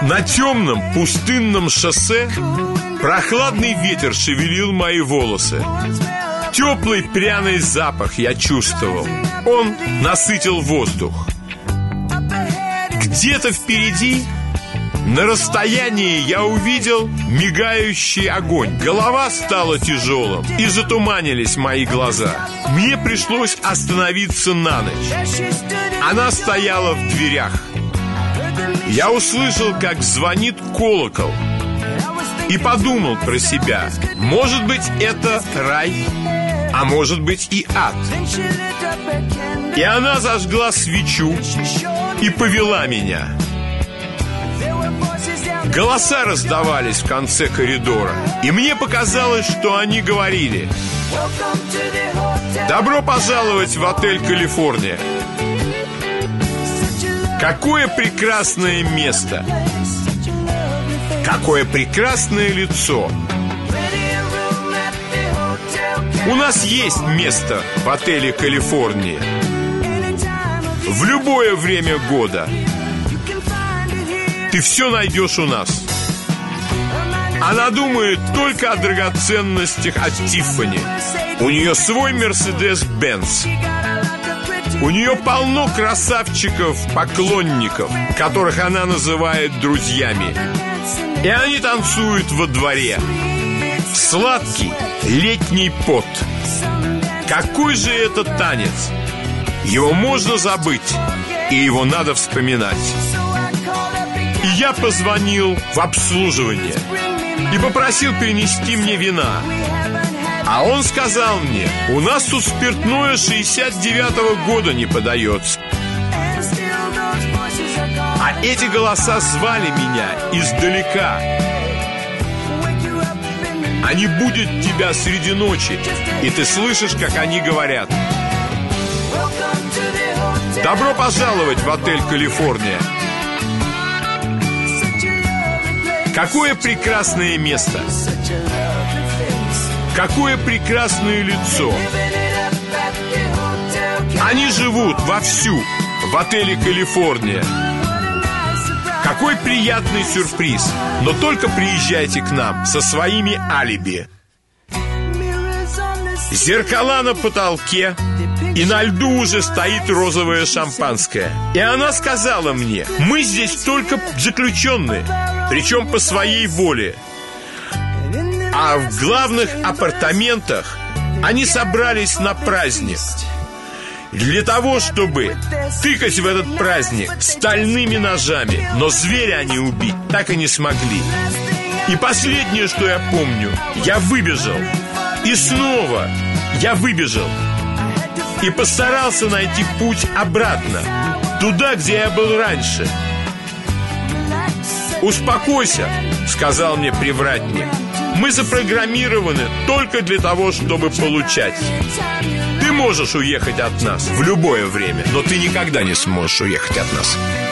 На темном пустынном шоссе прохладный ветер шевелил мои волосы. Теплый пряный запах я чувствовал. Он насытил воздух. Где-то впереди, на расстоянии, я увидел мигающий огонь. Голова стала тяжелым, и затуманились мои глаза. Мне пришлось остановиться на ночь. Она стояла в дверях. Я услышал, как звонит колокол, и подумал про себя: может быть, это рай, а может быть и ад. И она зажгла свечу и повела меня. Голоса раздавались в конце коридора, и мне показалось, что они говорили: «Добро пожаловать в отель «Калифорния». Какое прекрасное место! Какое прекрасное лицо! У нас есть место в отеле «Калифорния» в любое время года. Ты все найдешь у нас». Она думает только о драгоценностях от Тиффани. У нее свой Мерседес-Бенц. У нее полно красавчиков-поклонников, которых она называет друзьями. И они танцуют во дворе. Сладкий летний пот. Какой же это танец! Его можно забыть, и его надо вспоминать. И я позвонил в обслуживание и попросил принести мне вина. А он сказал мне: у нас тут спиртное 69-го года не подается. А эти голоса звали меня издалека. Они будут тебя среди ночи, и ты слышишь, как они говорят: «Добро пожаловать в отель «Калифорния». Какое прекрасное место! Какое прекрасное лицо! Они живут вовсю в отеле «Калифорния». Какой приятный сюрприз! Но только приезжайте к нам со своими алиби. Зеркала на потолке, и на льду уже стоит розовое шампанское. И она сказала мне: мы здесь только заключенные, причем по своей воле. А в главных апартаментах они собрались на праздник. Для того, чтобы тыкать в этот праздник стальными ножами. Но зверя они убить так и не смогли. И последнее, что я помню: я выбежал. И снова я выбежал. И постарался найти путь обратно, туда, где я был раньше. «Успокойся», — сказал мне привратник. «Мы запрограммированы только для того, чтобы получать. Ты можешь уехать от нас в любое время, но ты никогда не сможешь уехать от нас».